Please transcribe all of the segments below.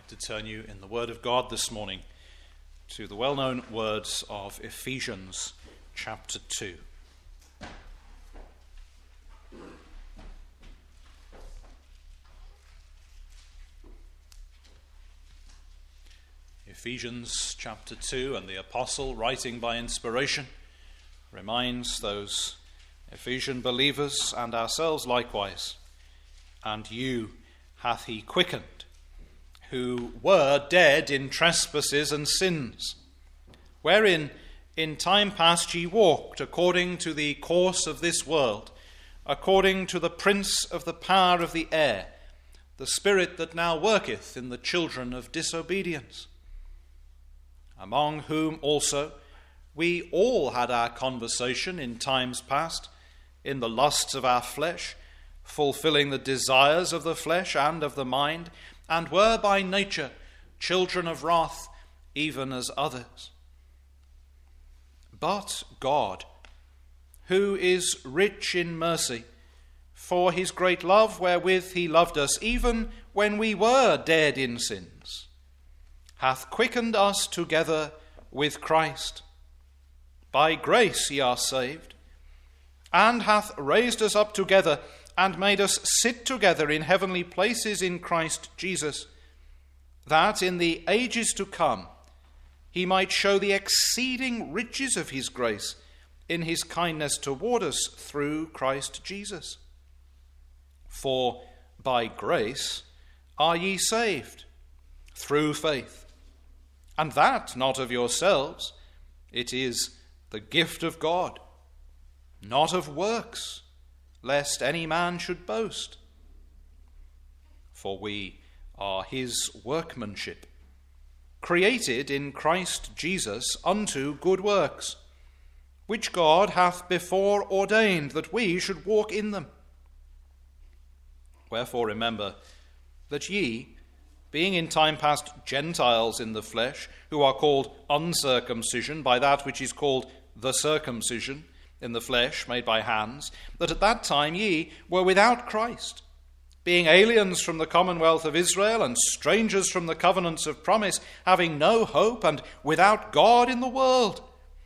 like to turn you in the Word of God this morning to the well-known words of Ephesians chapter 2. Ephesians chapter 2, and the apostle, writing by inspiration, reminds those Ephesian believers and ourselves likewise, and you hath he quickened, who were dead in trespasses and sins, wherein in time past ye walked according to the course of this world, according to the prince of the power of the air, the spirit that now worketh in the children of disobedience, among whom also we all had our conversation in times past, in the lusts of our flesh, fulfilling the desires of the flesh and of the mind, and were by nature children of wrath, even as others. But God, who is rich in mercy, for his great love wherewith he loved us, even when we were dead in sins, hath quickened us together with Christ. By grace ye are saved, and hath raised us up together, and made us sit together in heavenly places in Christ Jesus, that in the ages to come he might show the exceeding riches of his grace in his kindness toward us through Christ Jesus. For by grace are ye saved, through faith, and that not of yourselves, it is the gift of God, not of works, lest any man should boast. For we are his workmanship, created in Christ Jesus unto good works, which God hath before ordained that we should walk in them. Wherefore remember that ye, being in time past Gentiles in the flesh, who are called uncircumcision by that which is called the circumcision in the flesh made by hands, that at that time ye were without Christ, being aliens from the commonwealth of Israel and strangers from the covenants of promise, having no hope and without God in the world.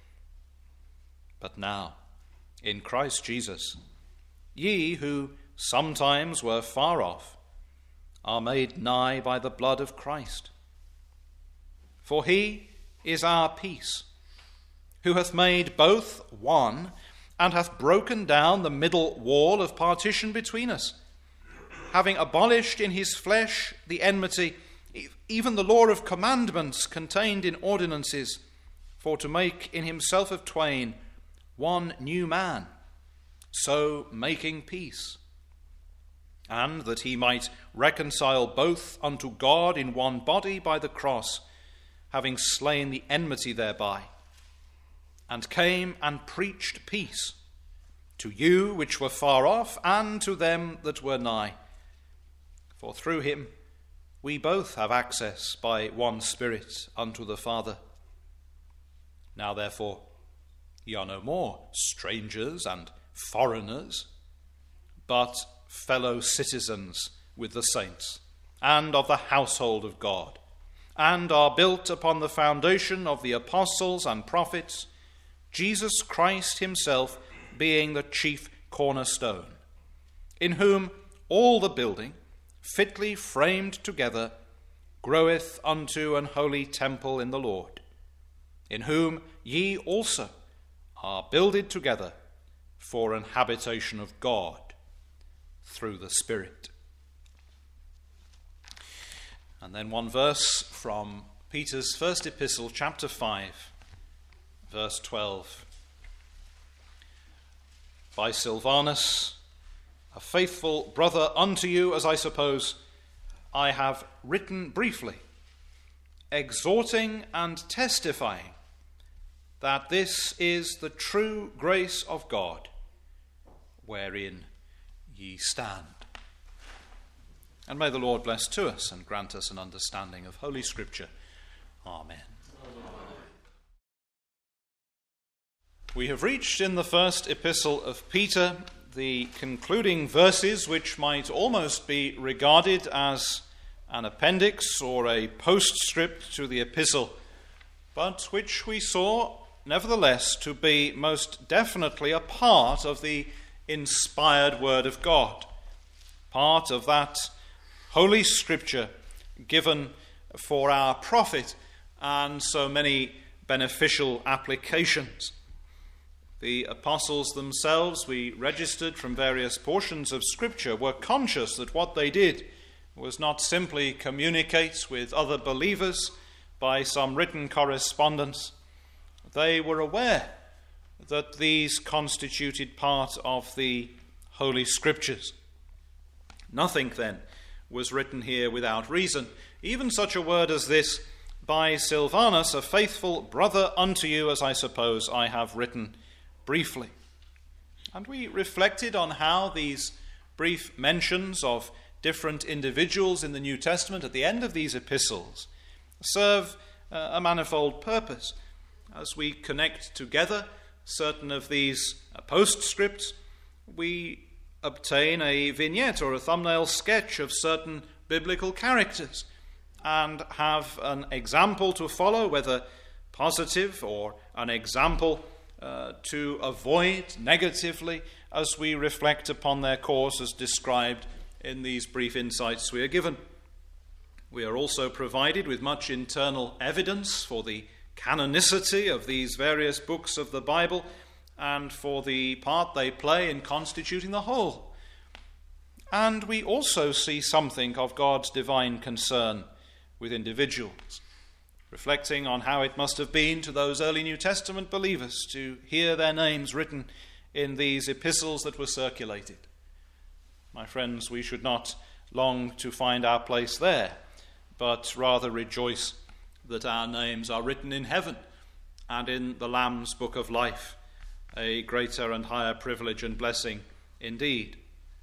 But now, in Christ Jesus, ye who sometimes were far off are made nigh by the blood of Christ. For he is our peace, who hath made both one, and hath broken down the middle wall of partition between us, having abolished in his flesh the enmity, even the law of commandments contained in ordinances, for to make in himself of twain one new man, so making peace, and that he might reconcile both unto God in one body by the cross, having slain the enmity thereby, and came and preached peace to you which were far off, and to them that were nigh. For through him we both have access by one Spirit unto the Father. Now therefore ye are no more strangers and foreigners, but fellow citizens with the saints, and of the household of God, and are built upon the foundation of the apostles and prophets, Jesus Christ himself being the chief cornerstone, in whom all the building, fitly framed together, groweth unto an holy temple in the Lord, in whom ye also are builded together for an habitation of God through the Spirit. And then one verse from Peter's first epistle, chapter 5, verse 12. By Silvanus, a faithful brother unto you, as I suppose, I have written briefly, exhorting and testifying that this is the true grace of God, wherein ye stand. And may the Lord bless to us and grant us an understanding of Holy Scripture. Amen. We have reached in the first epistle of Peter the concluding verses, which might almost be regarded as an appendix or a postscript to the epistle, but which we saw, nevertheless, to be most definitely a part of the inspired Word of God, part of that Holy Scripture given for our profit and so many beneficial applications. The apostles themselves, we registered from various portions of Scripture, were conscious that what they did was not simply communicate with other believers by some written correspondence. They were aware that these constituted part of the Holy Scriptures. Nothing, then, was written here without reason. Even such a word as this, by Silvanus, a faithful brother unto you, as I suppose I have written briefly. And we reflected on how these brief mentions of different individuals in the New Testament at the end of these epistles serve a manifold purpose. As we connect together certain of these postscripts, we obtain a vignette or a thumbnail sketch of certain biblical characters and have an example to follow, whether positive or an example to avoid negatively, as we reflect upon their course as described in these brief insights we are given. We are also provided with much internal evidence for the canonicity of these various books of the Bible and for the part they play in constituting the whole. And we also see something of God's divine concern with individuals, reflecting on how it must have been to those early New Testament believers to hear their names written in these epistles that were circulated. My friends, we should not long to find our place there, but rather rejoice that our names are written in heaven and in the Lamb's book of life, a greater and higher privilege and blessing indeed.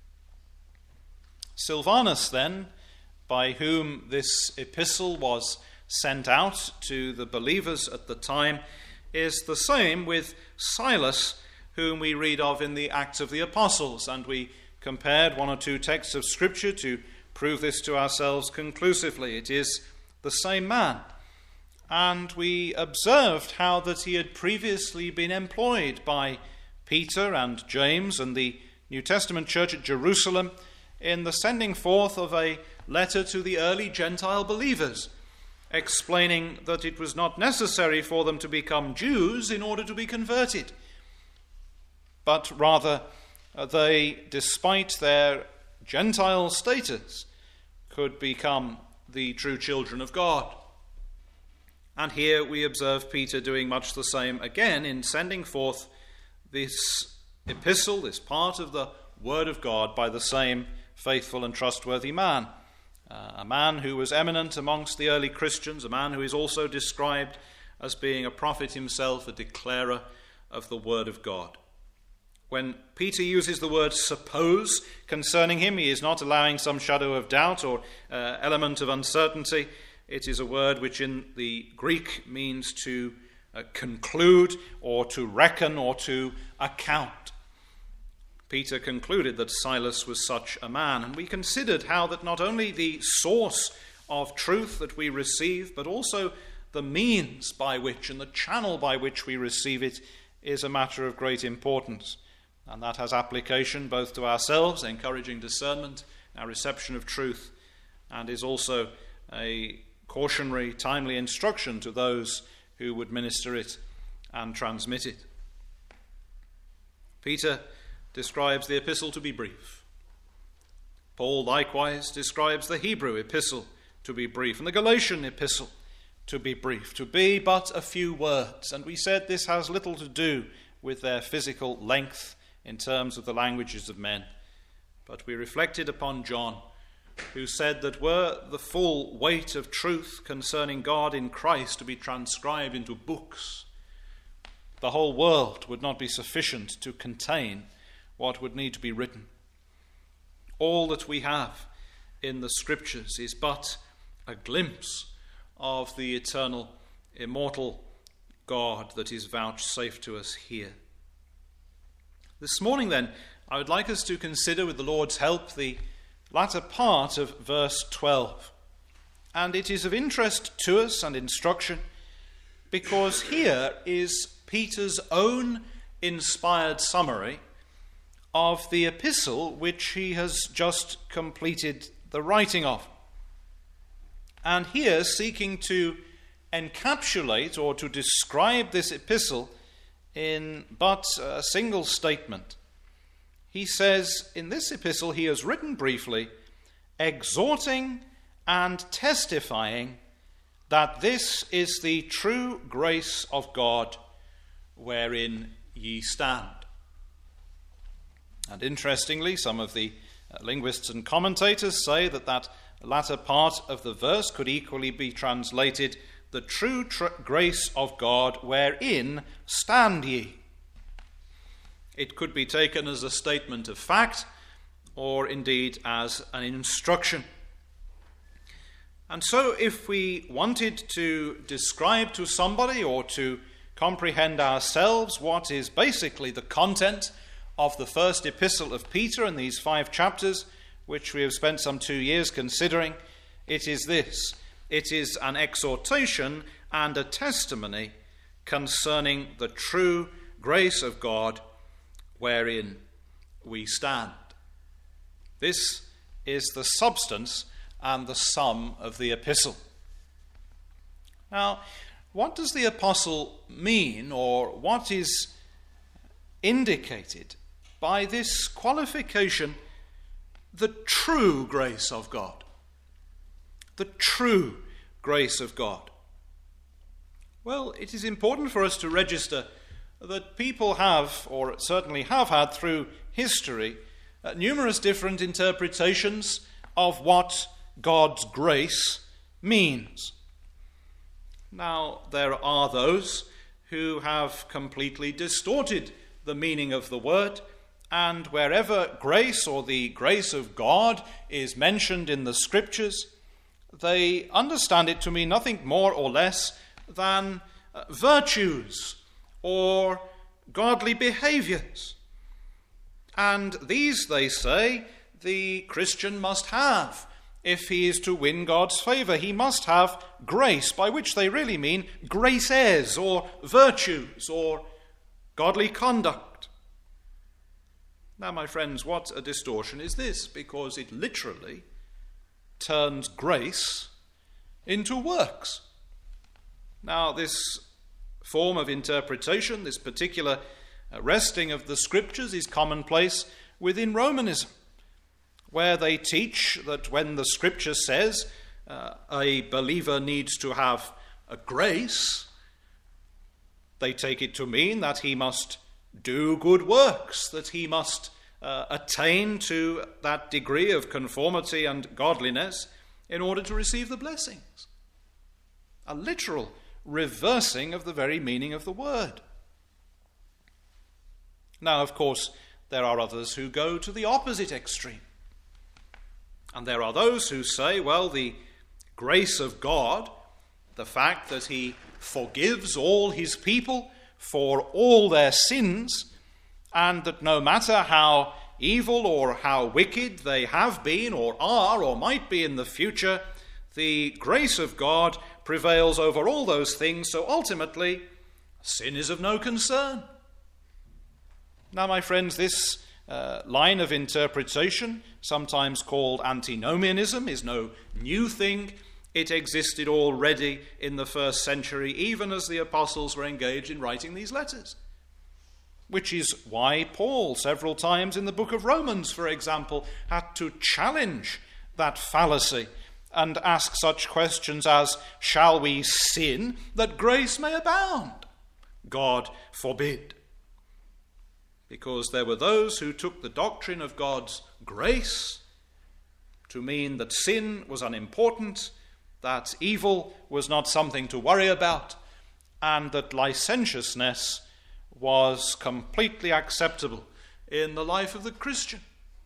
Silvanus, then, by whom this epistle was sent out to the believers at the time, is the same with Silas, whom we read of in the Acts of the Apostles, and we compared one or two texts of Scripture to prove this to ourselves conclusively. It is the same man. And we observed how that he had previously been employed by Peter and James and the New Testament church at Jerusalem in the sending forth of a letter to the early Gentile believers, explaining that it was not necessary for them to become Jews in order to be converted, but rather they, despite their Gentile status, could become the true children of God. And here we observe Peter doing much the same again in sending forth this epistle, this part of the Word of God, by the same faithful and trustworthy man. A man who was eminent amongst the early Christians, a man who is also described as being a prophet himself, a declarer of the Word of God. When Peter uses the word suppose concerning him, he is not allowing some shadow of doubt or element of uncertainty. It is a word which in the Greek means to conclude or to reckon or to account. Peter concluded that Silas was such a man, and we considered how that not only the source of truth that we receive, but also the means by which and the channel by which we receive it is a matter of great importance. And that has application both to ourselves, encouraging discernment, our reception of truth, and is also a cautionary, timely instruction to those who would minister it and transmit it. Peter describes the epistle to be brief. Paul likewise describes the Hebrew epistle to be brief, and the Galatian epistle to be brief, to be but a few words. And we said this has little to do with their physical length in terms of the languages of men. But we reflected upon John, who said that were the full weight of truth concerning God in Christ to be transcribed into books, the whole world would not be sufficient to contain what would need to be written. All that we have in the Scriptures is but a glimpse of the eternal, immortal God that is vouchsafed to us here. This morning, then, I would like us to consider, with the Lord's help, the latter part of verse 12. And it is of interest to us and instruction because here is Peter's own inspired summary of the epistle which he has just completed the writing of. And here, seeking to encapsulate or to describe this epistle in but a single statement, he says in this epistle he has written briefly, exhorting and testifying that this is the true grace of God wherein ye stand. And interestingly, some of the linguists and commentators say that that latter part of the verse could equally be translated, the true grace of God wherein stand ye. It could be taken as a statement of fact or indeed as an instruction. And so if we wanted to describe to somebody or to comprehend ourselves what is basically the content of the first epistle of Peter in these 5 chapters, which we have spent some 2 years considering, it is this. It is an exhortation and a testimony concerning the true grace of God wherein we stand. This is the substance and the sum of the epistle. Now, what does the apostle mean, or what is indicated by this qualification, the true grace of God? The true grace of God. Well, it is important for us to register that people have, or certainly have had through history, numerous different interpretations of what God's grace means. Now, there are those who have completely distorted the meaning of the word, and wherever grace or the grace of God is mentioned in the Scriptures, they understand it to mean nothing more or less than virtues or godly behaviors. And these, they say, the Christian must have. If he is to win God's favour, he must have grace, by which they really mean graces or virtues or godly conduct. Now, my friends, what a distortion is this, because it literally turns grace into works. Now, this form of interpretation, this particular wresting of the Scriptures, is commonplace within Romanism, where they teach that when the Scripture says a believer needs to have a grace, they take it to mean that he must do good works, that he must attain to that degree of conformity and godliness in order to receive the blessings. A literal reversing of the very meaning of the word. Now, of course, there are others who go to the opposite extreme. And there are those who say, well, the grace of God, the fact that he forgives all his people for all their sins, and that no matter how evil or how wicked they have been or are or might be in the future, the grace of God prevails over all those things, so ultimately sin is of no concern. Now, my friends, this line of interpretation, sometimes called antinomianism, is no new thing. It existed already in the first century, even as the apostles were engaged in writing these letters. Which is why Paul, several times in the book of Romans, for example, had to challenge that fallacy and ask such questions as, shall we sin that grace may abound? God forbid. Because there were those who took the doctrine of God's grace to mean that sin was unimportant, that evil was not something to worry about, and that licentiousness was completely acceptable in the life of the Christian.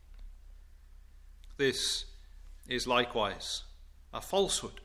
This is likewise a falsehood.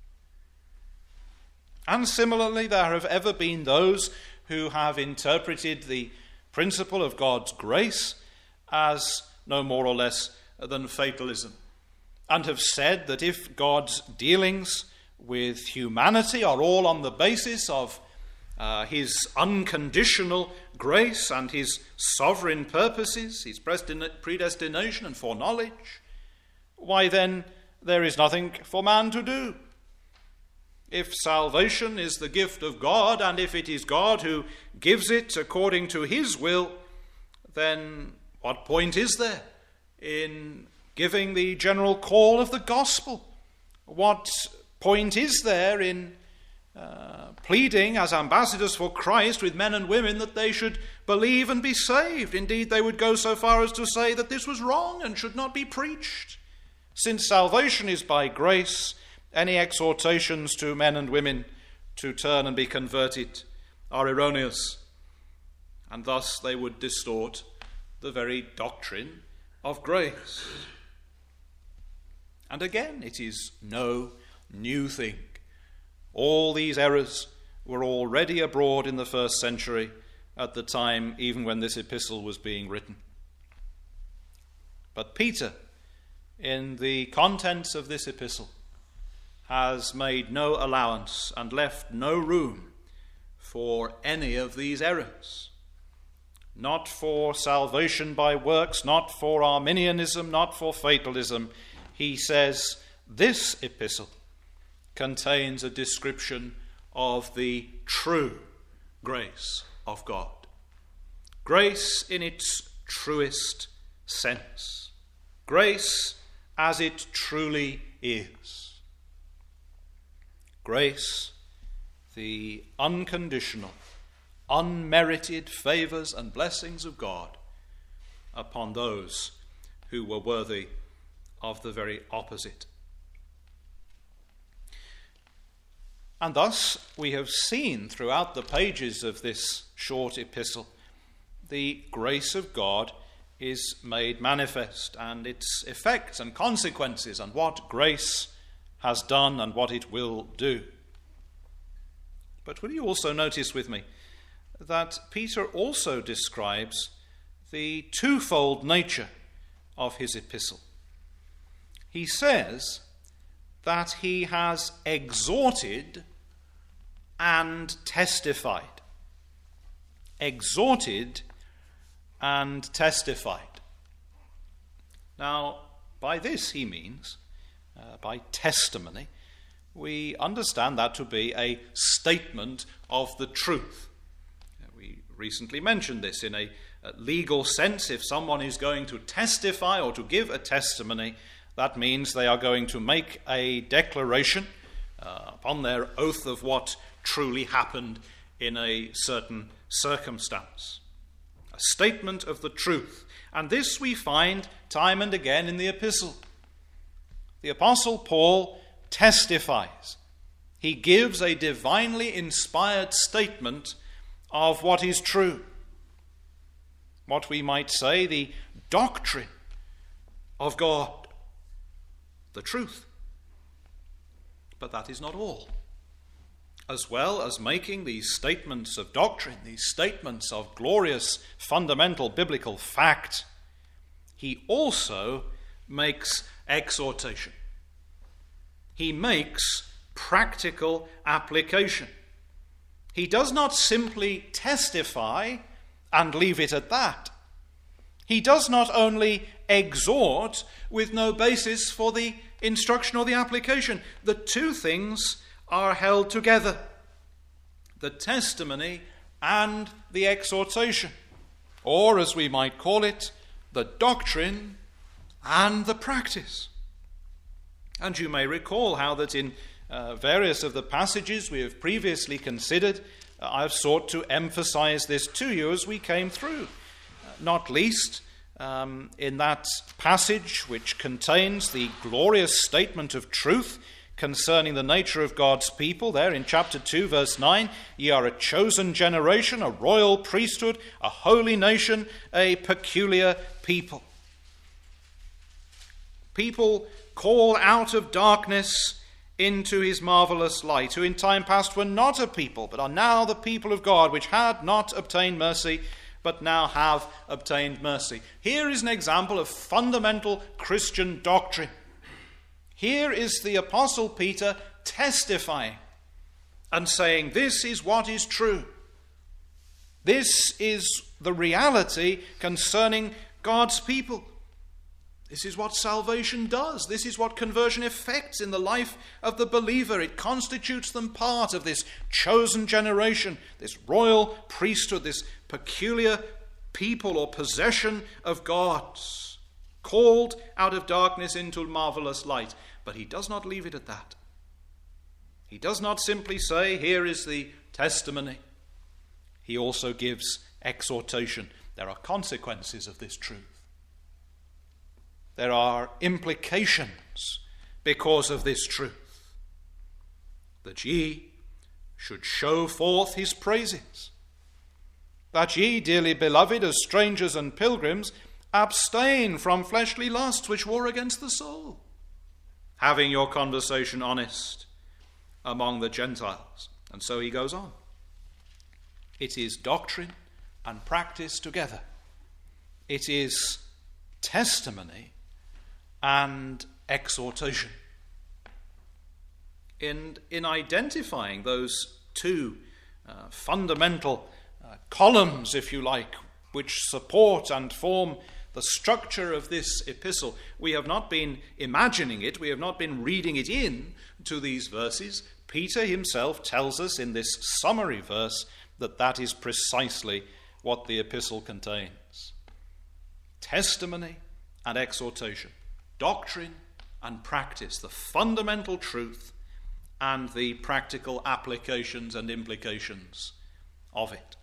And similarly, there have ever been those who have interpreted the principle of God's grace as no more or less than fatalism. and have said that if God's dealings with humanity are all on the basis of his unconditional grace and his sovereign purposes, his predestination and foreknowledge, why then there is nothing for man to do. If salvation is the gift of God, and if it is God who gives it according to his will, then what point is there in giving the general call of the gospel? What point is there in pleading as ambassadors for Christ with men and women that they should believe and be saved? Indeed, they would go so far as to say that this was wrong and should not be preached. Since salvation is by grace, any exhortations to men and women to turn and be converted are erroneous, and thus they would distort the very doctrine of grace. And again, it is no new thing. All these errors were already abroad in the first century, at the time even when this epistle was being written. But Peter, in the contents of this epistle, has made no allowance and left no room for any of these errors. Not for salvation by works, not for Arminianism, not for fatalism. He says this epistle contains a description of the true grace of God. Grace in its truest sense. Grace as it truly is. Grace, the unconditional, unmerited favours and blessings of God upon those who were worthy of the very opposite. And thus we have seen throughout the pages of this short epistle the grace of God is made manifest, and its effects and consequences, and what grace has done and what it will do. But will you also notice with me that Peter also describes the twofold nature of his epistle? He says that he has exhorted and testified. Exhorted and testified. Now, by this he means, by testimony, we understand that to be a statement of the truth. We recently mentioned this in a legal sense. If someone is going to testify or to give a testimony, that means they are going to make a declaration upon their oath of what truly happened in a certain circumstance. A statement of the truth. And this we find time and again in the epistle. The Apostle Paul testifies. He gives a divinely inspired statement of what is true. What we might say, the doctrine of God. The truth. But that is not all. As well as making these statements of doctrine, these statements of glorious fundamental biblical fact, he also makes exhortation. He makes practical application. He does not simply testify and leave it at that. He does not only exhort with no basis for the instruction or the application. The two things are held together. The testimony and the exhortation. Or, as we might call it, the doctrine and the practice. And you may recall how that in various of the passages we have previously considered, I've sought to emphasize this to you as we came through. Not least in that passage which contains the glorious statement of truth concerning the nature of God's people, there in chapter 2, verse 9, ye are a chosen generation, a royal priesthood, a holy nation, a peculiar people. People called out of darkness into his marvelous light, who in time past were not a people, but are now the people of God, which had not obtained mercy, but now have obtained mercy. Here is an example of fundamental Christian doctrine. Here is the Apostle Peter testifying and saying, this is what is true. This is the reality concerning God's people. This is what salvation does. This is what conversion effects in the life of the believer. It constitutes them part of this chosen generation, this royal priesthood, this peculiar people or possession of God, called out of darkness into marvelous light. But he does not leave it at that. He does not simply say, here is the testimony. He also gives exhortation. There are consequences of this truth. There are implications because of this truth. That ye should show forth his praises. That ye, dearly beloved, as strangers and pilgrims, abstain from fleshly lusts which war against the soul, having your conversation honest among the Gentiles. And so he goes on. It is doctrine and practice together. It is testimony and exhortation. In identifying those two fundamental columns, if you like, which support and form the structure of this epistle, we have not been imagining it, we have not been reading it in to these verses. Peter himself tells us in this summary verse that is precisely what the epistle contains. Testimony and exhortation, doctrine and practice, the fundamental truth and the practical applications and implications of it.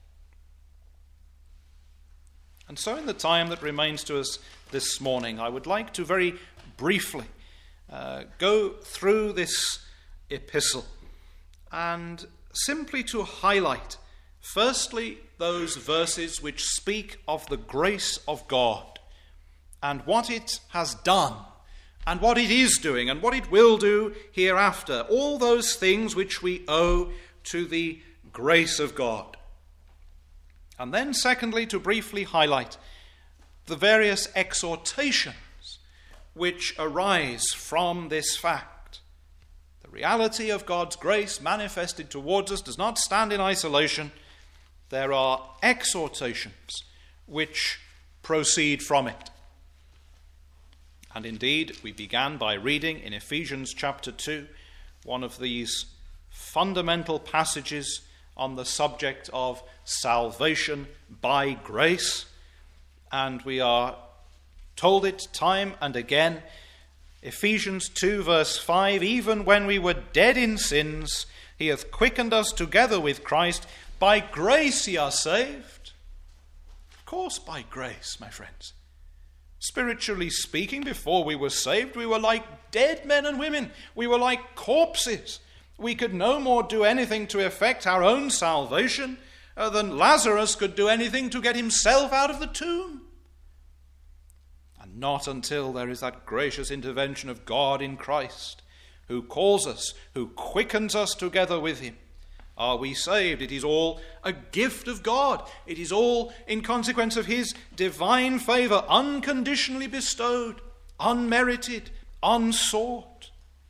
And so in the time that remains to us this morning, I would like to very briefly go through this epistle and simply to highlight, firstly, those verses which speak of the grace of God and what it has done and what it is doing and what it will do hereafter. All those things which we owe to the grace of God. And then secondly, to briefly highlight the various exhortations which arise from this fact. The reality of God's grace manifested towards us does not stand in isolation. There are exhortations which proceed from it. And indeed, we began by reading in Ephesians chapter 2, one of these fundamental passages on the subject of salvation by grace. And we are told it time and again. Ephesians 2 verse 5, even when we were dead in sins, he hath quickened us together with Christ. By grace ye are saved. Of course, by grace, my friends. Spiritually speaking, before we were saved, we were like dead men and women. We were like corpses. We could no more do anything to effect our own salvation than Lazarus could do anything to get himself out of the tomb. And not until there is that gracious intervention of God in Christ, who calls us, who quickens us together with him, are we saved. It is all a gift of God. It is all in consequence of his divine favor, unconditionally bestowed, unmerited, unsought.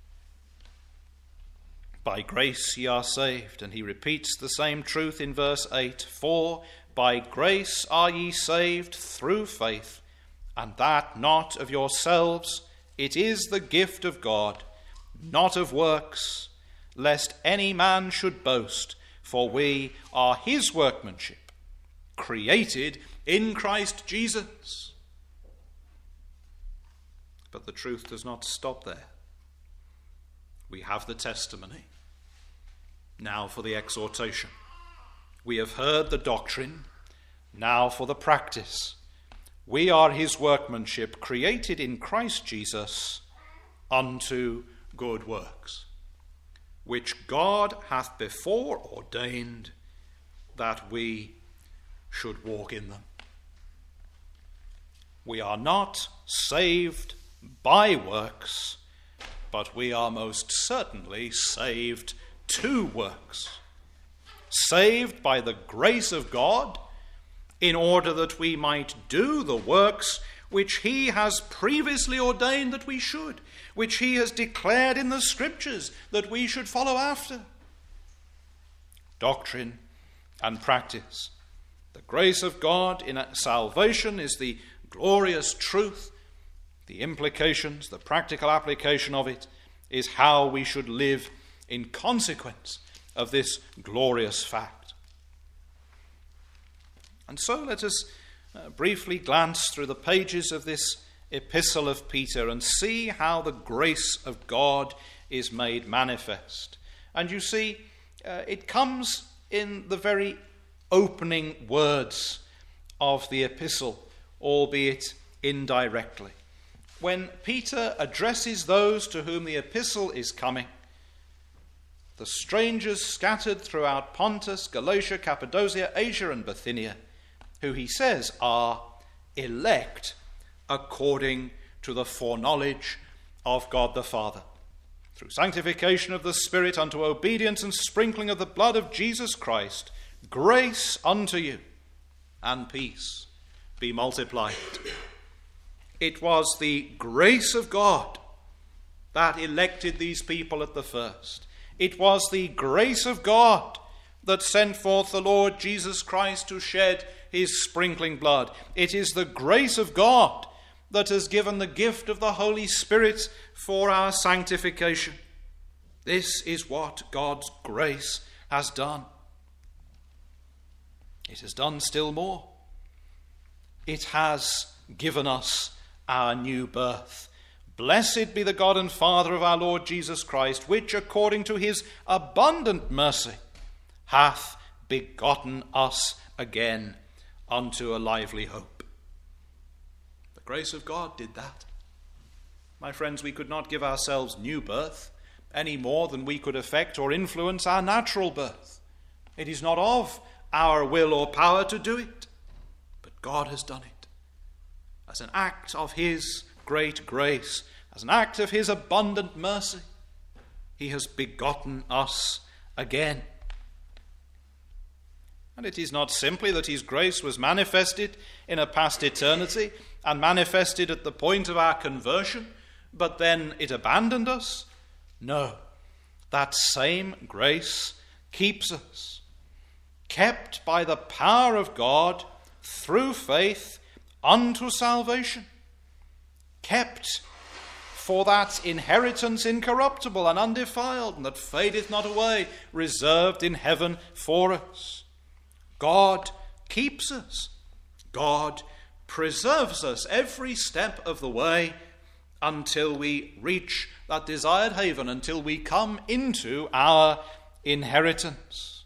By grace ye are saved. And he repeats the same truth in verse 8. For by grace are ye saved through faith, and that not of yourselves. It is the gift of God, not of works, lest any man should boast. For we are his workmanship, created in Christ Jesus. But the truth does not stop there. We have the testimony. Now for the exhortation. We have heard the doctrine. Now for the practice. We are his workmanship, created in Christ Jesus unto good works, which God hath before ordained that we should walk in them. We are not saved by works, but we are most certainly saved to works. Saved by the grace of God, in order that we might do the works which he has previously ordained that we should. which he has declared in the Scriptures that we should follow after. Doctrine and practice. The grace of God in salvation is the glorious truth. The implications, the practical application of it is how we should live in consequence of this glorious fact. And so let us briefly glance through the pages of this epistle of Peter and see how the grace of God is made manifest. And you see, it comes in the very opening words of the epistle, albeit indirectly. When Peter addresses those to whom the epistle is coming, the strangers scattered throughout Pontus, Galatia, Cappadocia, Asia, and Bithynia, who he says are elect according to the foreknowledge of God the Father, through sanctification of the Spirit unto obedience and sprinkling of the blood of Jesus Christ, grace unto you and peace be multiplied. It was the grace of God that elected these people at the first. It was the grace of God that sent forth the Lord Jesus Christ to shed his sprinkling blood. It is the grace of God that has given the gift of the Holy Spirit for our sanctification. This is what God's grace has done. It has done still more. It has given us our new birth. Blessed be the God and Father of our Lord Jesus Christ, which according to his abundant mercy hath begotten us again unto a lively hope. The grace of God did that. My friends, we could not give ourselves new birth any more than we could affect or influence our natural birth. It is not of our will or power to do it, but God has done it as an act of his great grace, as an act of his abundant mercy. He has begotten us again. And it is not simply that his grace was manifested in a past eternity and manifested at the point of our conversion, but then it abandoned us. No, that same grace keeps us, kept by the power of God through faith unto salvation, kept for that inheritance incorruptible and undefiled, and that fadeth not away, reserved in heaven for us. God keeps us. God preserves us every step of the way until we reach that desired haven, until we come into our inheritance.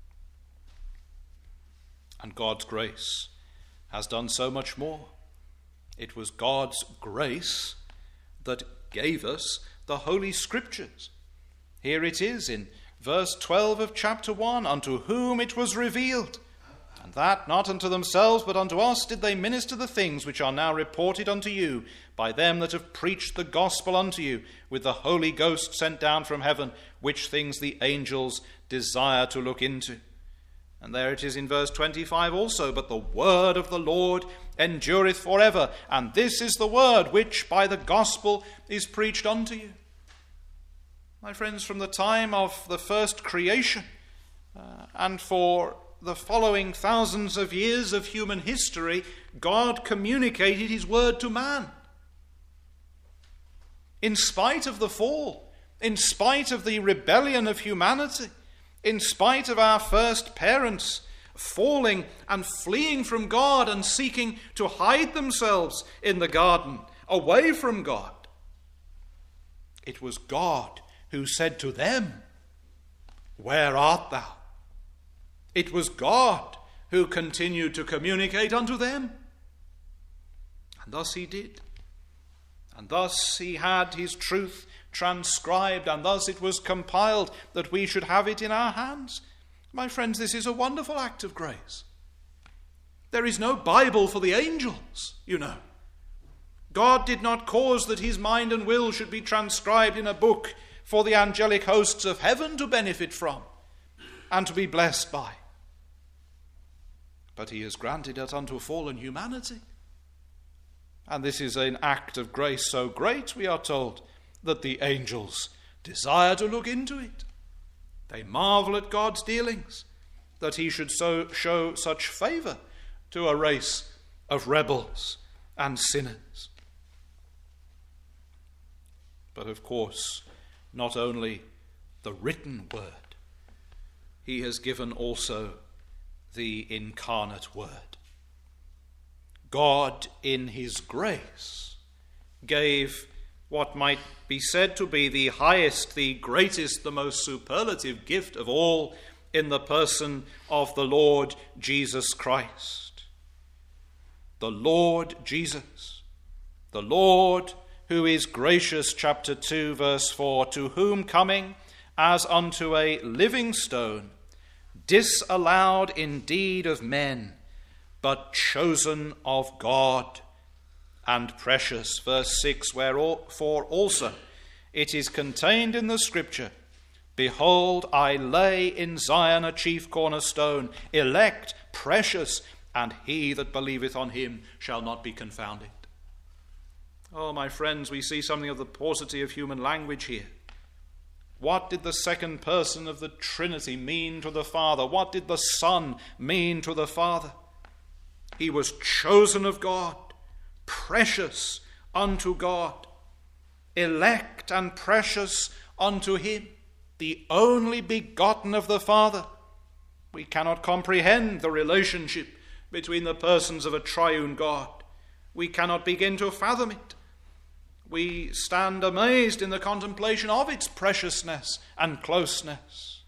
And God's grace has done so much more. It was God's grace that gave us the Holy Scriptures. Here it is in verse 12 of chapter 1, unto whom it was revealed, and that not unto themselves, but unto us did they minister the things which are now reported unto you by them that have preached the gospel unto you, with the Holy Ghost sent down from heaven, which things the angels desire to look into. And there it is in verse 25 also, but the word of the Lord endureth forever, and this is the word which by the gospel is preached unto you. My friends, from the time of the first creation and for the following thousands of years of human history, God communicated his word to man. In spite of the fall, in spite of the rebellion of humanity, in spite of our first parents falling and fleeing from God and seeking to hide themselves in the garden, away from God, it was God who said to them, "Where art thou?" It was God who continued to communicate unto them. And thus he did. And thus he had his truth transcribed, and thus it was compiled that we should have it in our hands. My friends, this is a wonderful act of grace. There is no Bible for the angels, you know. God did not cause that his mind and will should be transcribed in a book for the angelic hosts of heaven to benefit from and to be blessed by. But he has granted it unto fallen humanity. And this is an act of grace so great, we are told, that the angels desire to look into it. They marvel at God's dealings, that he should show such favour to a race of rebels and sinners. But of course, not only the written word, he has given also the incarnate word. God, in his grace, gave what might be said to be the highest, the greatest, the most superlative gift of all in the person of the Lord Jesus Christ. The Lord Jesus, the Lord who is gracious, chapter 2, verse 4, to whom coming as unto a living stone, disallowed indeed of men, but chosen of God, and precious. Verse 6, wherefore also it is contained in the Scripture, behold, I lay in Zion a chief cornerstone, elect, precious, and he that believeth on him shall not be confounded. Oh, my friends, we see something of the paucity of human language here. What did the second person of the Trinity mean to the Father? What did the Son mean to the Father? He was chosen of God, precious unto God, elect and precious unto him, the only begotten of the Father. We cannot comprehend the relationship between the persons of a triune God. We cannot begin to fathom it. We stand amazed in the contemplation of its preciousness and closeness.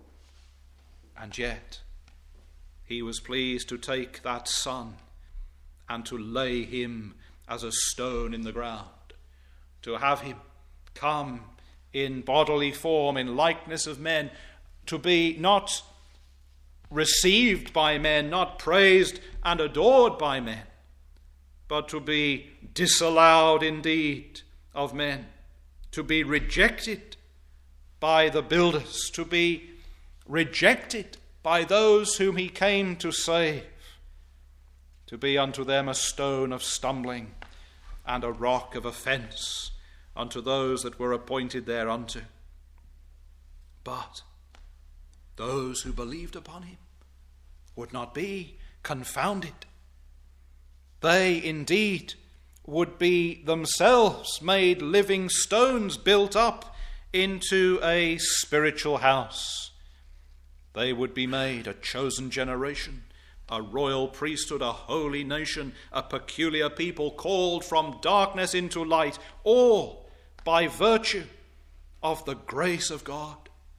And yet, he was pleased to take that Son and to lay him as a stone in the ground, to have him come in bodily form, in likeness of men, to be not received by men, not praised and adored by men, but to be disallowed indeed of men, to be rejected by the builders, to be rejected by those whom he came to save, to be unto them a stone of stumbling and a rock of offence unto those that were appointed thereunto. But those who believed upon him would not be confounded. They indeed would be themselves made living stones, built up into a spiritual house. They would be made a chosen generation, a royal priesthood, a holy nation, a peculiar people, called from darkness into light, all by virtue of the grace of God.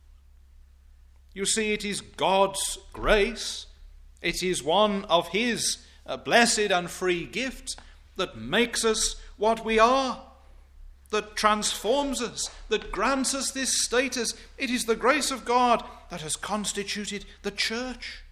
You see, it is God's grace, it is one of his blessed and free gift that makes us what we are, that transforms us, that grants us this status. It is the grace of God that has constituted the church.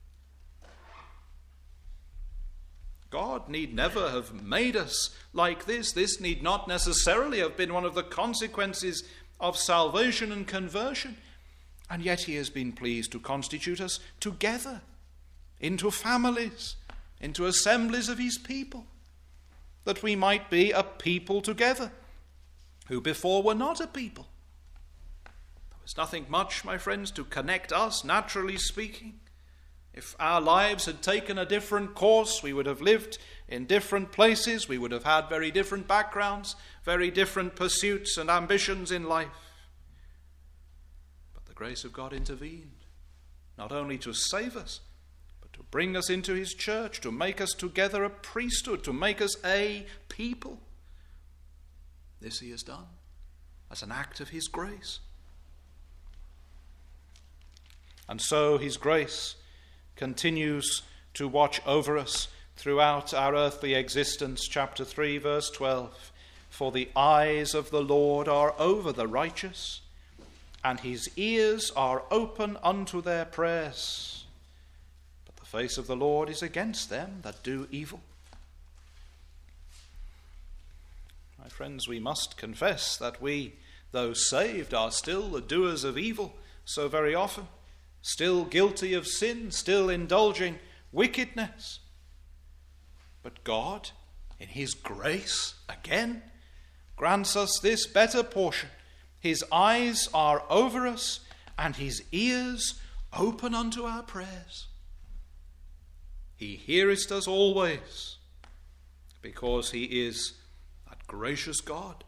God need never have made us like this. This need not necessarily have been one of the consequences of salvation and conversion. And yet he has been pleased to constitute us together into families, into assemblies of his people, that we might be a people together, who before were not a people. There was nothing much, my friends, to connect us, naturally speaking. If our lives had taken a different course, we would have lived in different places, we would have had very different backgrounds, very different pursuits and ambitions in life. But the grace of God intervened, not only to save us, to bring us into his church, to make us together a priesthood, to make us a people. This he has done as an act of his grace. And so his grace continues to watch over us throughout our earthly existence. Chapter 3, verse 12. For the eyes of the Lord are over the righteous, and his ears are open unto their prayers. The face of the Lord is against them that do evil. My friends, we must confess that we, though saved, are still the doers of evil so very often, still guilty of sin, still indulging wickedness. But God, in his grace, again, grants us this better portion. His eyes are over us, and his ears open unto our prayers. He heareth us always, because he is that gracious God.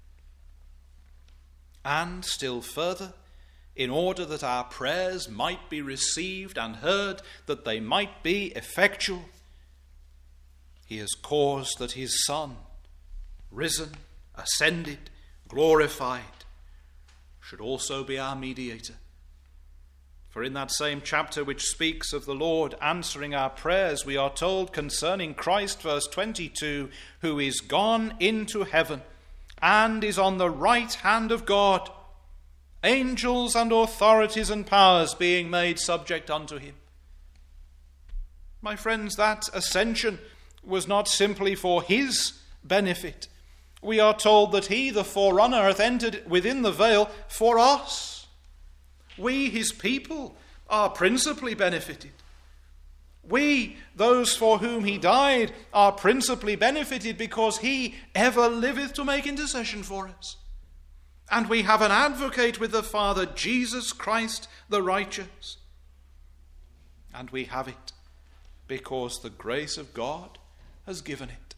And still further, in order that our prayers might be received and heard, that they might be effectual, he has caused that his Son, risen, ascended, glorified, should also be our mediator. For in that same chapter which speaks of the Lord answering our prayers, we are told concerning Christ, verse 22, who is gone into heaven and is on the right hand of God, angels and authorities and powers being made subject unto him. My friends, that ascension was not simply for his benefit. We are told that he, the forerunner, hath entered within the veil for us. We, his people, are principally benefited. We, those for whom he died, are principally benefited because he ever liveth to make intercession for us. And we have an advocate with the Father, Jesus Christ the righteous. And we have it because the grace of God has given it.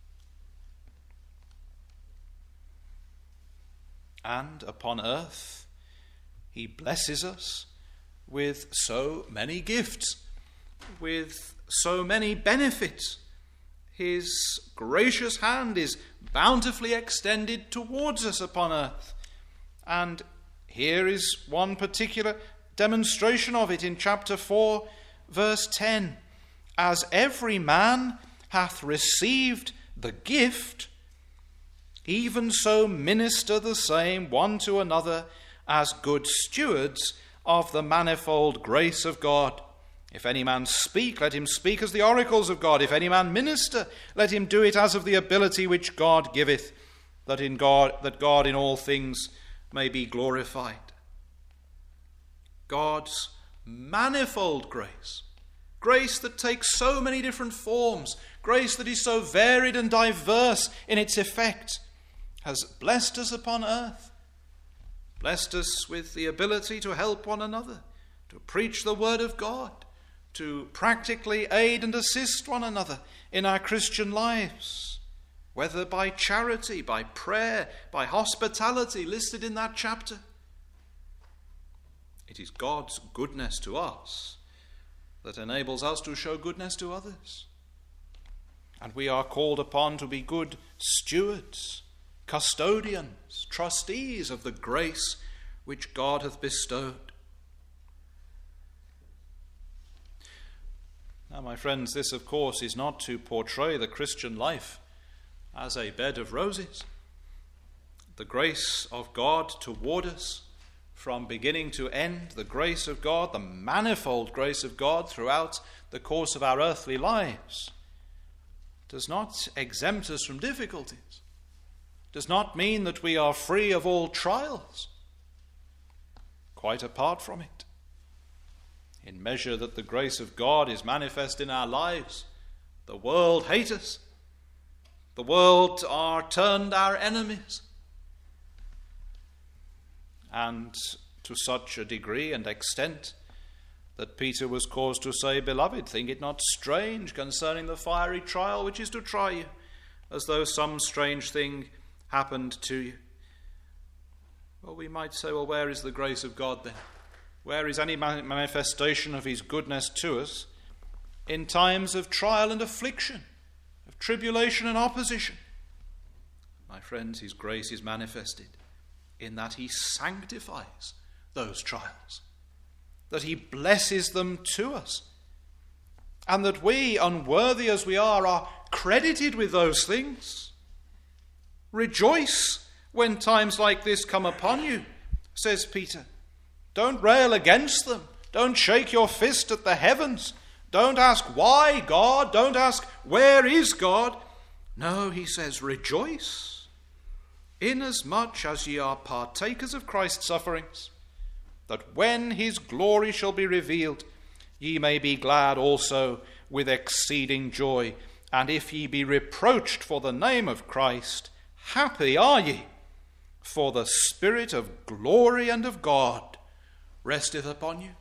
And upon earth, he blesses us with so many gifts, with so many benefits. His gracious hand is bountifully extended towards us upon earth. And here is one particular demonstration of it in chapter 4, verse 10. As every man hath received the gift, even so minister the same one to another as good stewards of the manifold grace of God. If any man speak, let him speak as the oracles of God. If any man minister, let him do it as of the ability which God giveth, that God in all things may be glorified. God's manifold grace, grace that takes so many different forms, grace that is so varied and diverse in its effect, has blessed us upon earth, blessed us with the ability to help one another, to preach the word of God, to practically aid and assist one another in our Christian lives, whether by charity, by prayer, by hospitality listed in that chapter. It is God's goodness to us that enables us to show goodness to others. And we are called upon to be good stewards, custodians, trustees of the grace which God hath bestowed. Now, my friends, this, of course, is not to portray the Christian life as a bed of roses. The grace of God toward us from beginning to end, the grace of God, the manifold grace of God throughout the course of our earthly lives, does not exempt us from difficulties, does not mean that we are free of all trials. Quite apart from it. In measure that the grace of God is manifest in our lives, the world hate us. The world are turned our enemies. And to such a degree and extent that Peter was caused to say, Beloved, think it not strange concerning the fiery trial which is to try you, as though some strange thing happened to you. Well, we might say, well, where is the grace of God then? Where is any manifestation of his goodness to us in times of trial and affliction, of tribulation and opposition? My friends, his grace is manifested in that he sanctifies those trials, that he blesses them to us, and that we, unworthy as we are credited with those things. Rejoice when times like this come upon you, says Peter. Don't rail against them. Don't shake your fist at the heavens. Don't ask, why God? Don't ask, where is God? No, he says, rejoice, inasmuch as ye are partakers of Christ's sufferings, that when his glory shall be revealed, ye may be glad also with exceeding joy. And if ye be reproached for the name of Christ, Happy are ye, for the Spirit of glory and of God resteth upon you.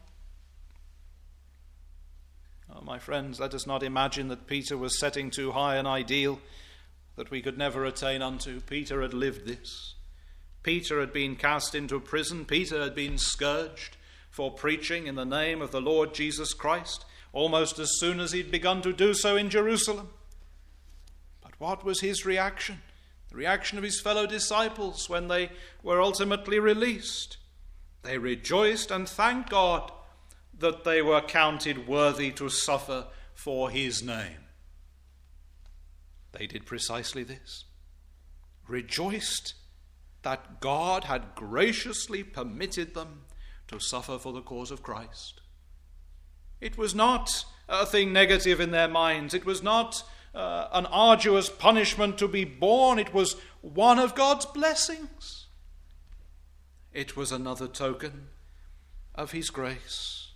Oh, my friends, let us not imagine that Peter was setting too high an ideal that we could never attain unto. Peter had lived this. Peter had been cast into prison. Peter had been scourged for preaching in the name of the Lord Jesus Christ, almost as soon as he'd begun to do so in Jerusalem. But what was his reaction? The reaction of his fellow disciples when they were ultimately released. They rejoiced and thanked God that they were counted worthy to suffer for his name. They did precisely this. Rejoiced that God had graciously permitted them to suffer for the cause of Christ. It was not a thing negative in their minds. It was not an arduous punishment to be borne. It was one of God's blessings. It was another token of his grace.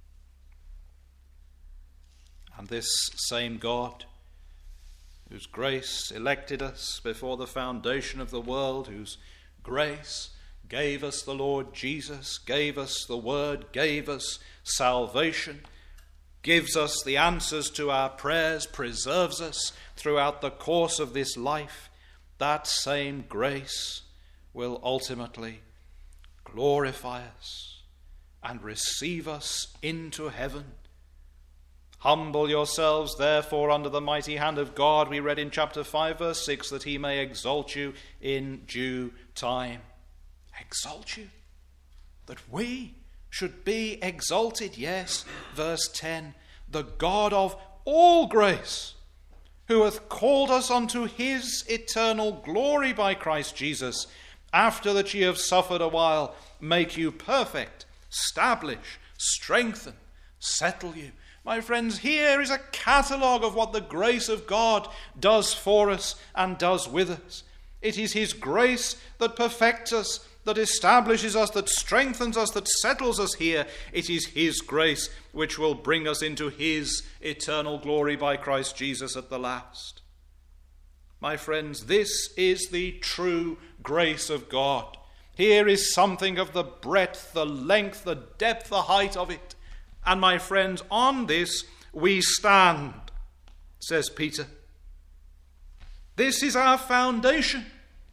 And this same God, whose grace elected us before the foundation of the world, whose grace gave us the Lord Jesus, gave us the Word, gave us salvation, gives us the answers to our prayers, preserves us throughout the course of this life, that same grace will ultimately glorify us and receive us into heaven. Humble yourselves, therefore, under the mighty hand of God, we read in chapter 5, verse 6, that he may exalt you in due time. Exalt you? That we should be exalted? Yes. Verse 10, the God of all grace, who hath called us unto his eternal glory by Christ Jesus, after that ye have suffered a while, make you perfect, establish, strengthen, settle you. My friends, here is a catalogue of what the grace of God does for us and does with us. It is his grace that perfects us, that establishes us, that strengthens us, that settles us here. It is his grace which will bring us into his eternal glory by Christ Jesus at the last. My friends, this is the true grace of God. Here is something of the breadth, the length, the depth, the height of it. And my friends, on this we stand, says Peter. This is our foundation.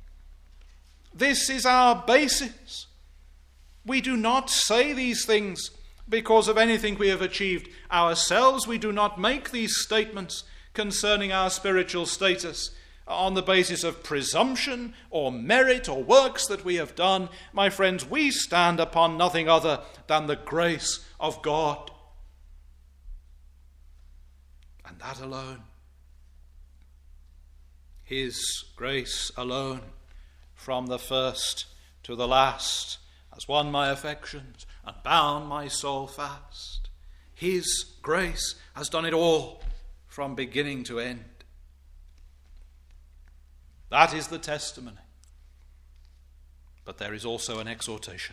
This is our basis. We do not say these things because of anything we have achieved ourselves. We do not make these statements concerning our spiritual status on the basis of presumption or merit or works that we have done. My friends, we stand upon nothing other than the grace of God. And that alone. His grace alone, from the first to the last, has won my affections and bound my soul fast. His grace has done it all from beginning to end. That is the testimony. But there is also an exhortation.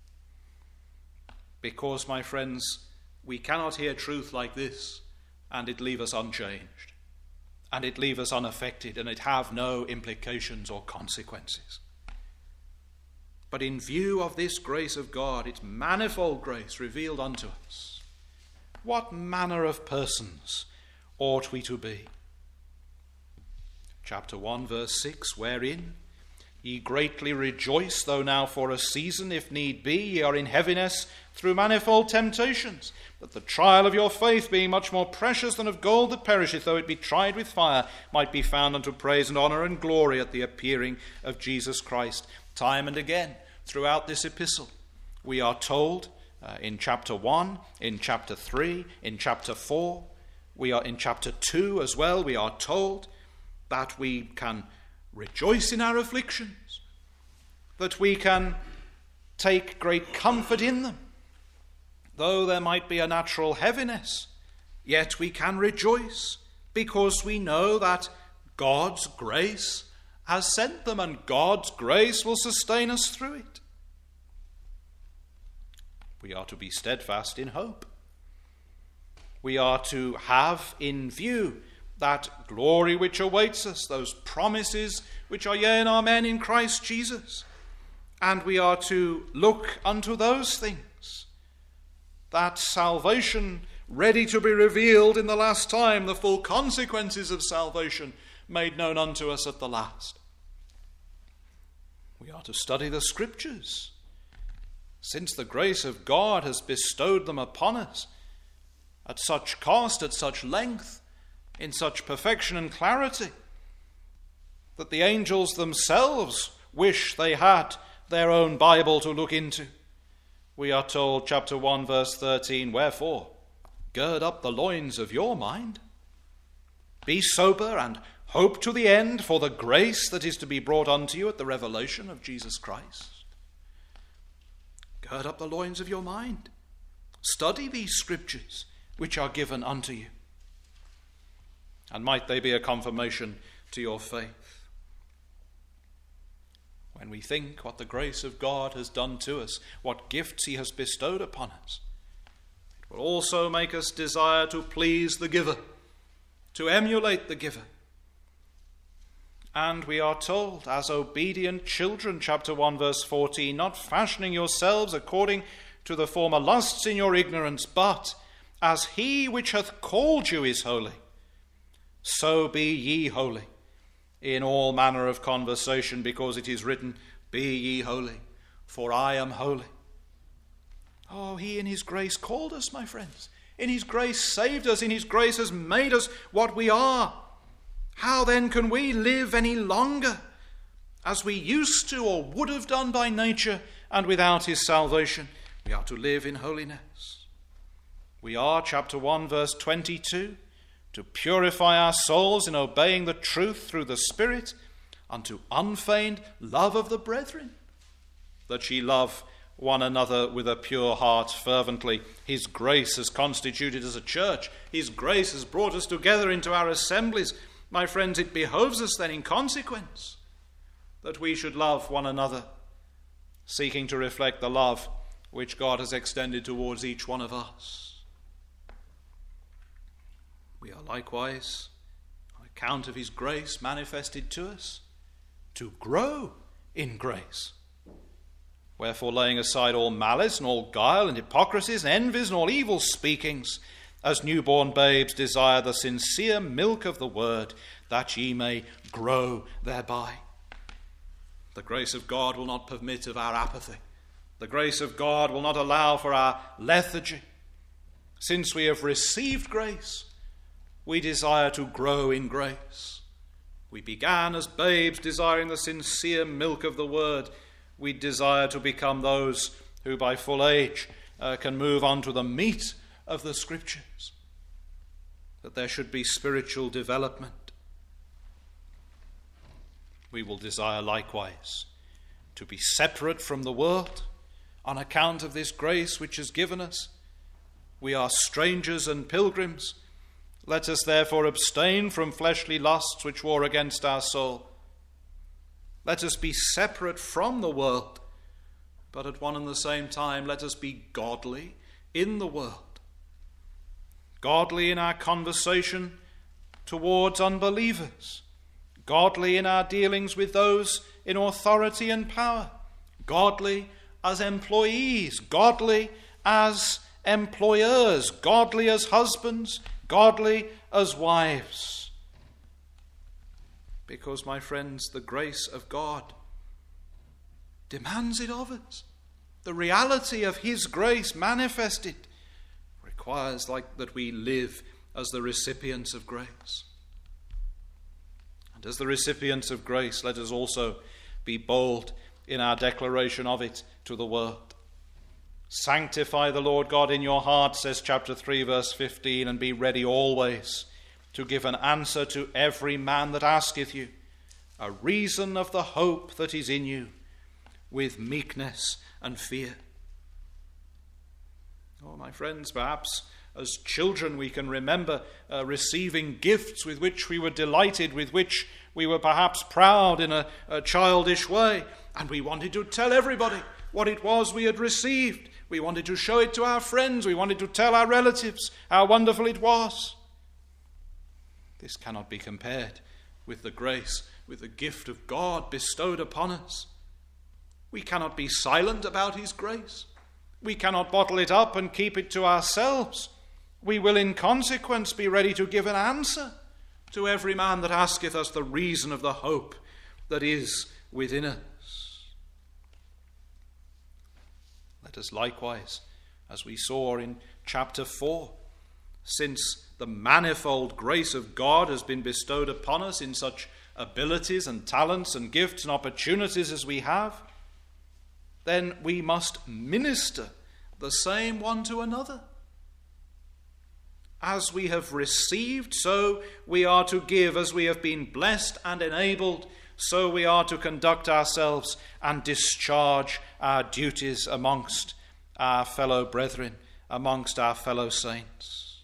Because, my friends, we cannot hear truth like this and it leave us unchanged, and it leave us unaffected, and it have no implications or consequences. But in view of this grace of God, its manifold grace revealed unto us, what manner of persons ought we to be? Chapter 1, verse 6, wherein ye greatly rejoice, though now for a season, if need be, ye are in heaviness through manifold temptations, that the trial of your faith, being much more precious than of gold that perisheth, though it be tried with fire, might be found unto praise and honour and glory at the appearing of Jesus Christ. Time and again, throughout this epistle, we are told in chapter 1, in chapter 3, in chapter 4, we are in chapter 2 as well, we are told that we can rejoice in our afflictions, that we can take great comfort in them. Though there might be a natural heaviness, yet we can rejoice because we know that God's grace has sent them and God's grace will sustain us through it. We are to be steadfast in hope. We are to have in view that glory which awaits us, those promises which are yea and amen in Christ Jesus. And we are to look unto those things, that salvation ready to be revealed in the last time, the full consequences of salvation made known unto us at the last. We are to study the Scriptures, since the grace of God has bestowed them upon us at such cost, at such length, in such perfection and clarity, that the angels themselves wish they had their own Bible to look into. We are told, chapter 1, verse 13, "Wherefore, gird up the loins of your mind. Be sober and hope to the end for the grace that is to be brought unto you at the revelation of Jesus Christ." Gird up the loins of your mind. Study these Scriptures which are given unto you, and might they be a confirmation to your faith. When we think what the grace of God has done to us, what gifts he has bestowed upon us, it will also make us desire to please the giver, to emulate the giver. And we are told, as obedient children, chapter 1, verse 14, "Not fashioning yourselves according to the former lusts in your ignorance, but as he which hath called you is holy, so be ye holy in all manner of conversation, because it is written, Be ye holy, for I am holy." Oh, he in his grace called us, my friends. In his grace saved us. In his grace has made us what we are. How then can we live any longer as we used to or would have done by nature and without his salvation? We are to live in holiness. We are, chapter 1, verse 22, to purify our souls in obeying the truth through the Spirit unto unfeigned love of the brethren, that ye love one another with a pure heart fervently. His grace has constituted us a church. His grace has brought us together into our assemblies. My friends, it behoves us then in consequence that we should love one another, seeking to reflect the love which God has extended towards each one of us. We are likewise, on account of his grace manifested to us, to grow in grace. Wherefore, laying aside all malice and all guile and hypocrisies and envies and all evil speakings, as newborn babes desire the sincere milk of the word, that ye may grow thereby. The grace of God will not permit of our apathy. The grace of God will not allow for our lethargy. Since we have received grace, we desire to grow in grace. We began as babes desiring the sincere milk of the word. We desire to become those who by full age can move on to the meat of the Scriptures, that there should be spiritual development. We will desire likewise to be separate from the world on account of this grace which is given us. We are strangers and pilgrims. Let us therefore abstain from fleshly lusts which war against our soul. Let us be separate from the world, but at one and the same time let us be godly in the world. Godly in our conversation towards unbelievers. Godly in our dealings with those in authority and power. Godly as employees. Godly as employers. Godly as husbands. Godly as wives. Because, my friends, the grace of God demands it of us. The reality of his grace manifested requires that we live as the recipients of grace. And as the recipients of grace, let us also be bold in our declaration of it to the world. Sanctify the Lord God in your heart, says chapter 3, verse 15, and be ready always to give an answer to every man that asketh you a reason of the hope that is in you, with meekness and fear. Oh, my friends, perhaps as children we can remember receiving gifts with which we were delighted, with which we were perhaps proud in a childish way, and we wanted to tell everybody what it was we had received. We wanted to show it to our friends. We wanted to tell our relatives how wonderful it was. This cannot be compared with the grace, with the gift of God bestowed upon us. We cannot be silent about his grace. We cannot bottle it up and keep it to ourselves. We will in consequence be ready to give an answer to every man that asketh us the reason of the hope that is within us. Let us likewise, as we saw in chapter 4, since the manifold grace of God has been bestowed upon us in such abilities and talents and gifts and opportunities as we have, then we must minister the same one to another. As we have received, so we are to give. As we have been blessed and enabled, so we are to conduct ourselves and discharge our duties amongst our fellow brethren, amongst our fellow saints.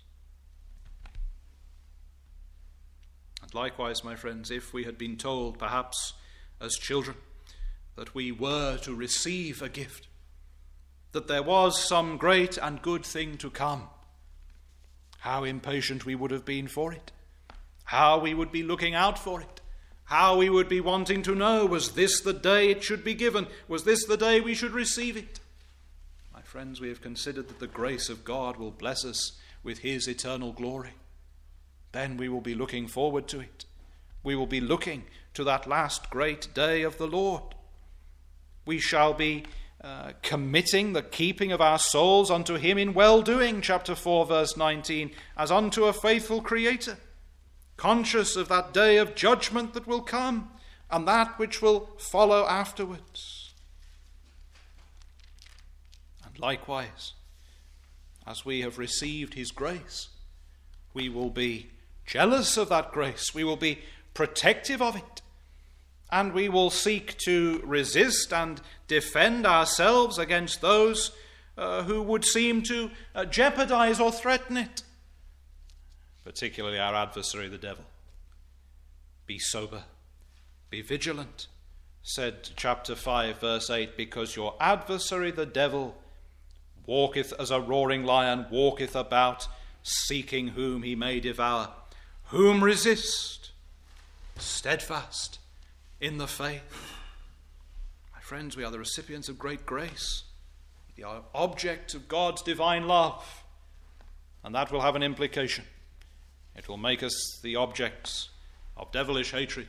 And likewise, my friends, if we had been told, perhaps as children, that we were to receive a gift, that there was some great and good thing to come, how impatient we would have been for it, how we would be looking out for it, how we would be wanting to know, was this the day it should be given? Was this the day we should receive it? My friends, we have considered that the grace of God will bless us with his eternal glory. Then we will be looking forward to it. We will be looking to that last great day of the Lord. We shall be committing the keeping of our souls unto him in well-doing, chapter 4, verse 19, as unto a faithful Creator, conscious of that day of judgment that will come and that which will follow afterwards. And likewise, as we have received his grace, we will be jealous of that grace. We will be protective of it. And we will seek to resist and defend ourselves against those who would seem to jeopardize or threaten it, particularly our adversary, the devil. Be sober, be vigilant, said chapter 5, verse 8, because your adversary, the devil, walketh as a roaring lion, walketh about, seeking whom he may devour. Whom resist? Steadfast in the faith. My friends, we are the recipients of great grace, the object of God's divine love, and that will have an implication. It will make us the objects of devilish hatred.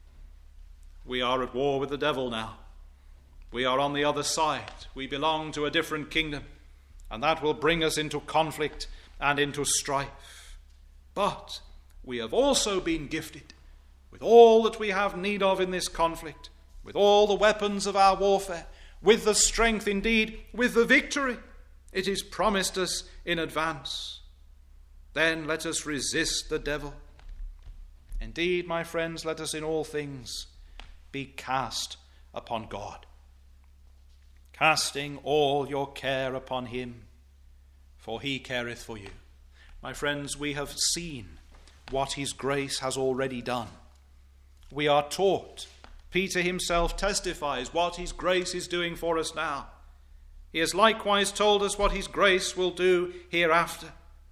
We are at war with the devil now. We are on the other side. We belong to a different kingdom, and that will bring us into conflict and into strife. But we have also been gifted with all that we have need of in this conflict, with all the weapons of our warfare, with the strength, indeed, with the victory it is promised us in advance. Then let us resist the devil. Indeed, my friends, let us in all things be cast upon God, casting all your care upon him, for he careth for you. My friends, we have seen what his grace has already done. We are taught. Peter himself testifies what his grace is doing for us now. He has likewise told us what his grace will do hereafter.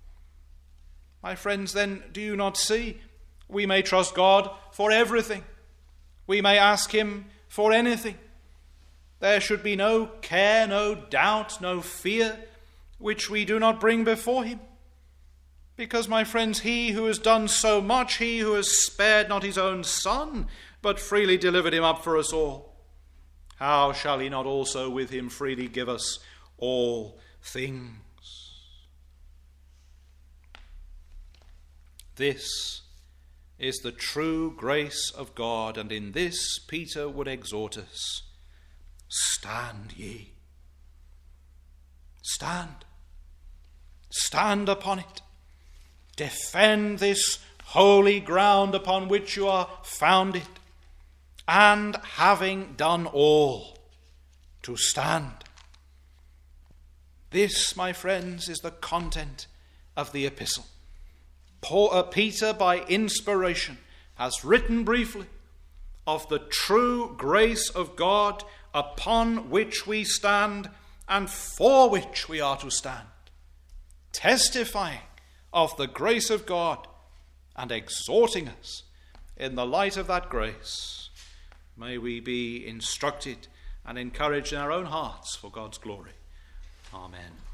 My friends, then, do you not see? We may trust God for everything. We may ask him for anything. There should be no care, no doubt, no fear, which we do not bring before him. Because, my friends, he who has done so much, he who has spared not his own Son, but freely delivered him up for us all, how shall he not also with him freely give us all things? This is the true grace of God, and in this Peter would exhort us. Stand ye. Stand. Stand upon it. Defend this holy ground upon which you are founded, and having done all, to stand. This, my friends, is the content of the epistle. Peter, by inspiration, has written briefly of the true grace of God upon which we stand and for which we are to stand, testifying of the grace of God and exhorting us in the light of that grace. May we be instructed and encouraged in our own hearts for God's glory. Amen.